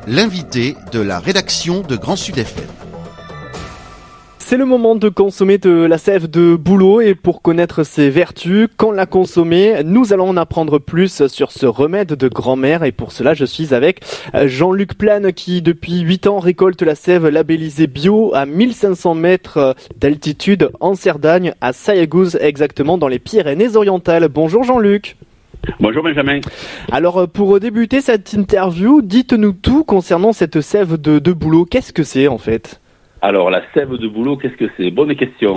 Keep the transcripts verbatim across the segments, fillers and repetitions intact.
l'invité de la rédaction de Grand Sud F M. C'est le moment de consommer de la sève de bouleau et pour connaître ses vertus, quand la consommer, nous allons en apprendre plus sur ce remède de grand-mère et pour cela je suis avec Jean-Luc Plane qui depuis huit ans récolte la sève labellisée bio à mille cinq cents mètres d'altitude en Cerdagne, à Sayagouz exactement dans les Pyrénées-Orientales. Bonjour Jean-Luc. Bonjour Benjamin. Alors pour débuter cette interview, dites-nous tout concernant cette sève de, de bouleau. Qu'est-ce que c'est en fait ? Alors la sève de bouleau, qu'est-ce que c'est ? Bonne question.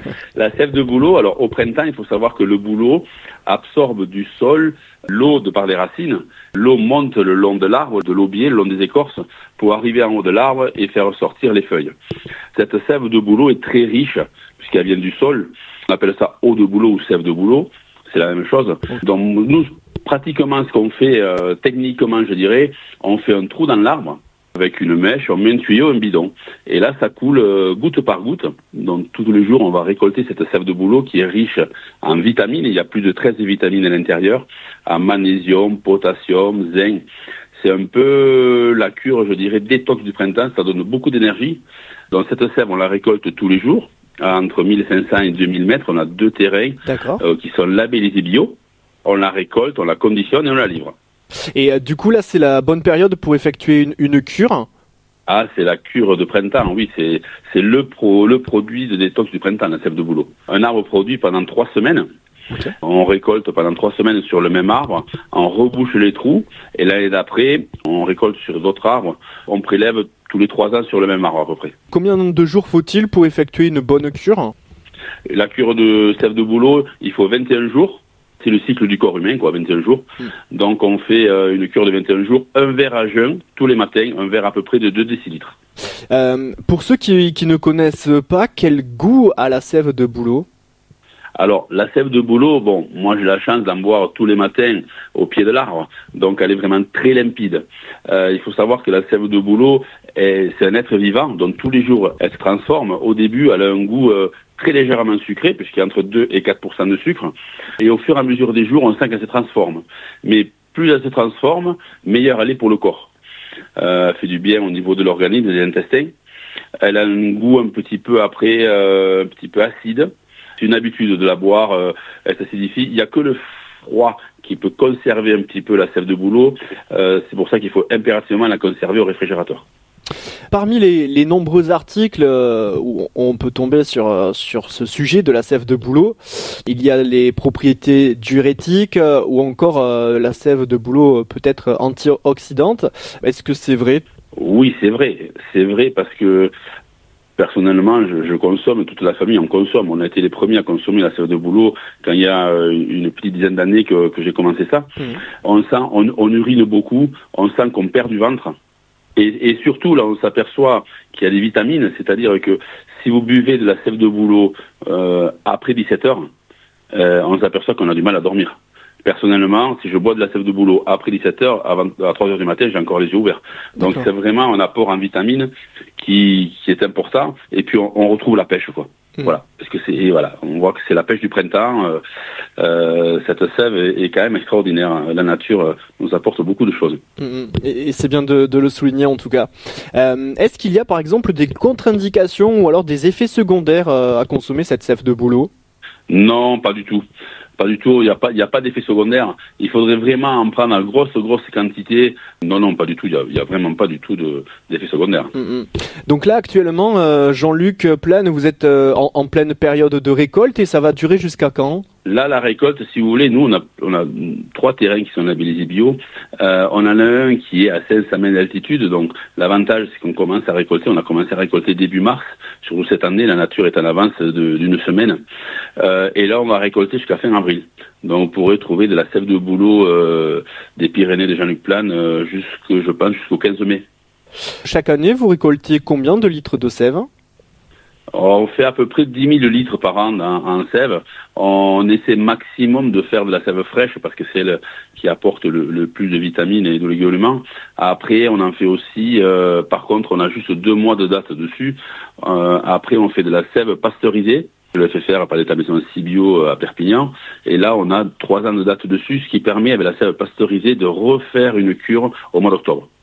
La sève de bouleau, alors au printemps, il faut savoir que le bouleau absorbe du sol l'eau de par les racines. L'eau monte le long de l'arbre, de l'aubier, le long des écorces, pour arriver en haut de l'arbre et faire sortir les feuilles. Cette sève de bouleau est très riche, puisqu'elle vient du sol. On appelle ça eau de bouleau ou sève de bouleau. C'est la même chose. Donc nous, pratiquement, ce qu'on fait, euh, techniquement, je dirais, on fait un trou dans l'arbre. Avec une mèche, on met un tuyau, un bidon. Et là, ça coule euh, goutte par goutte. Donc, tous les jours, on va récolter cette sève de bouleau qui est riche en vitamines. Il y a plus de treize vitamines à l'intérieur, en magnésium, potassium, zinc. C'est un peu la cure, je dirais, détox du printemps. Ça donne beaucoup d'énergie. Donc, cette sève, on la récolte tous les jours. Entre mille cinq cents et deux mille mètres, on a deux terrains euh, qui sont labellisés bio. On la récolte, on la conditionne et on la livre. Et euh, du coup, là, c'est la bonne période pour effectuer une, une cure. Ah, c'est la cure de printemps, oui, c'est c'est le pro, le produit de détox du printemps, la sève de bouleau. Un arbre produit pendant trois semaines. Okay. On récolte pendant trois semaines sur le même arbre, on rebouche les trous, et l'année d'après, on récolte sur d'autres arbres. On prélève tous les trois ans sur le même arbre à peu près. Combien de jours faut-il pour effectuer une bonne cure ? La cure de sève de bouleau, il faut vingt et un jours. C'est le cycle du corps humain, quoi, vingt et un jours. Mmh. Donc on fait euh, une cure de vingt et un jours, un verre à jeun, tous les matins, un verre à peu près de deux décilitres. Euh, pour ceux qui, qui ne connaissent pas, quel goût a la sève de bouleau ? Alors, la sève de bouleau, bon, moi j'ai la chance d'en boire tous les matins au pied de l'arbre, donc elle est vraiment très limpide. Euh, il faut savoir que la sève de bouleau, est, c'est un être vivant, donc tous les jours elle se transforme. Au début, elle a un goût euh, très légèrement sucré, puisqu'il y a entre deux et quatre pour cent de sucre, et au fur et à mesure des jours, on sent qu'elle se transforme. Mais plus elle se transforme, meilleure elle est pour le corps. Euh, elle fait du bien au niveau de l'organisme, des intestins. Elle a un goût un petit peu après, euh, un petit peu acide. C'est une habitude de la boire, euh, elle s'acidifie. Il n'y a que le froid qui peut conserver un petit peu la sève de bouleau. Euh, c'est pour ça qu'il faut impérativement la conserver au réfrigérateur. Parmi les, les nombreux articles euh, où on peut tomber sur, euh, sur ce sujet de la sève de bouleau, il y a les propriétés diurétiques euh, ou encore euh, la sève de bouleau peut être antioxydante. Est-ce que c'est vrai ? Oui, c'est vrai. C'est vrai parce que personnellement, je, je consomme, toute la famille en consomme. On a été les premiers à consommer la sève de bouleau quand il y a une petite dizaine d'années que, que j'ai commencé ça. Mmh. On sent, on, on urine beaucoup, on sent qu'on perd du ventre. Et, et surtout, là, on s'aperçoit qu'il y a des vitamines, c'est-à-dire que si vous buvez de la sève de bouleau euh, après dix-sept heures, euh, on s'aperçoit qu'on a du mal à dormir. Personnellement, si je bois de la sève de bouleau après dix-sept heures, avant, à trois heures du matin, j'ai encore les yeux ouverts. Donc D'accord. C'est vraiment un apport en vitamines qui, qui est important. Et puis on, on retrouve la pêche, quoi. Mmh. Voilà, parce que c'est et voilà, on voit que c'est la pêche du printemps. Euh, euh, cette sève est, est quand même extraordinaire. La nature euh, nous apporte beaucoup de choses. Mmh. Et, et c'est bien de, de le souligner en tout cas. Euh, est-ce qu'il y a par exemple des contre-indications ou alors des effets secondaires euh, à consommer cette sève de bouleau ? Non, pas du tout. Pas du tout, il n'y a pas, il n'y a pas d'effet secondaire. Il faudrait vraiment en prendre en grosse, grosse quantité. Non, non, pas du tout. Il n'y a, il y a vraiment pas du tout de, d'effet secondaire. Mmh. Donc là, actuellement, euh, Jean-Luc Plane, vous êtes euh, en, en pleine période de récolte et ça va durer jusqu'à quand ? Là, la récolte, si vous voulez, nous, on a, on a trois terrains qui sont labellisés bio. Euh, on en a un qui est à cinq cents mètres d'altitude. Donc, l'avantage, c'est qu'on commence à récolter. On a commencé à récolter début mars. Surtout cette année, la nature est en avance de, d'une semaine. Euh, et là, on va récolter jusqu'à fin avril. Donc, vous pourrez trouver de la sève de bouleau euh, des Pyrénées de Jean-Luc Plane euh, jusqu'au, je pense, jusqu'au quinze mai. Chaque année, vous récoltez combien de litres de sève ? On fait à peu près dix mille litres par an en, en sève. On essaie maximum de faire de la sève fraîche parce que c'est elle qui apporte le, le plus de vitamines et d'oligo-éléments. Après, on en fait aussi, euh, par contre, on a juste deux mois de date dessus. Euh, après, on fait de la sève pasteurisée. Je l'ai fait faire par l'établissement Cibio à Perpignan. Et là, on a trois ans de date dessus, ce qui permet, avec la sève pasteurisée, de refaire une cure au mois d'octobre.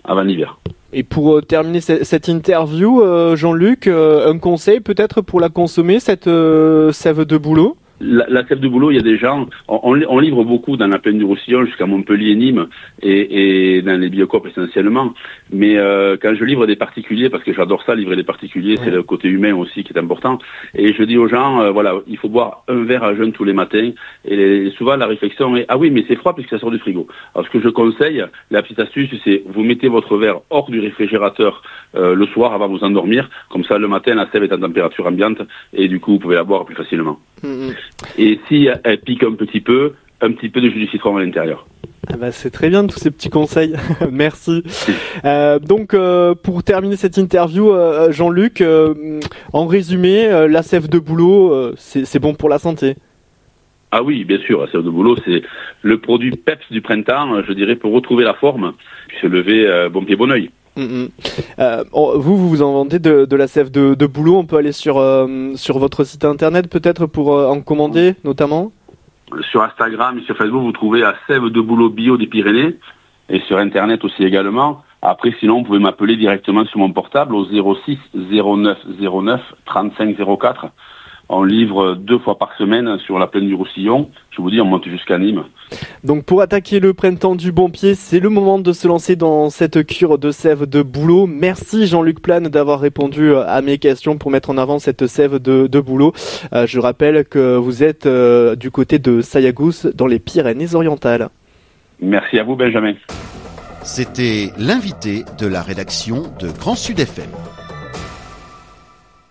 avant l'hiver. Et pour terminer cette interview, euh, Jean-Luc, euh, un conseil peut-être pour la consommer, cette euh, sève de bouleau? La, la sève de bouleau, il y a des gens, on, on, on livre beaucoup dans la plaine du Roussillon jusqu'à Montpellier, Nîmes et, et dans les Biocopes essentiellement. Mais euh, quand je livre des particuliers, parce que j'adore ça, livrer des particuliers, ouais. C'est le côté humain aussi qui est important. Et je dis aux gens, euh, voilà, il faut boire un verre à jeun tous les matins. Et les, souvent la réflexion est, ah oui, mais c'est froid puisque ça sort du frigo. Alors ce que je conseille, la petite astuce, c'est vous mettez votre verre hors du réfrigérateur euh, le soir avant de vous endormir. Comme ça, le matin, la sève est en température ambiante et du coup, vous pouvez la boire plus facilement. Mmh. Et si elle pique un petit peu, un petit peu de jus de citron à l'intérieur. Ah bah c'est très bien tous ces petits conseils, merci. Euh, donc euh, pour terminer cette interview, euh, Jean-Luc, euh, en résumé, euh, la sève de bouleau, euh, c'est, c'est bon pour la santé. Ah oui, bien sûr, la sève de bouleau, c'est le produit peps du printemps, je dirais, pour retrouver la forme, puis se lever euh, bon pied, bon oeil. Mmh. Euh, vous, vous vous en vendez de, de la sève de, de bouleau. On peut aller sur euh, sur votre site internet peut-être pour euh, en commander notamment. Sur Instagram et sur Facebook, vous trouvez la sève de bouleau bio des Pyrénées et sur internet aussi également. Après, sinon, vous pouvez m'appeler directement sur mon portable au zéro six zéro neuf zéro neuf trente-cinq zéro quatre. On livre deux fois par semaine sur la plaine du Roussillon. Je vous dis, on monte jusqu'à Nîmes. Donc pour attaquer le printemps du bon pied, c'est le moment de se lancer dans cette cure de sève de bouleau. Merci Jean-Luc Plane d'avoir répondu à mes questions pour mettre en avant cette sève de, de bouleau. Euh, je rappelle que vous êtes euh, du côté de Sayagousse dans les Pyrénées-Orientales. Merci à vous Benjamin. C'était l'invité de la rédaction de Grand Sud F M.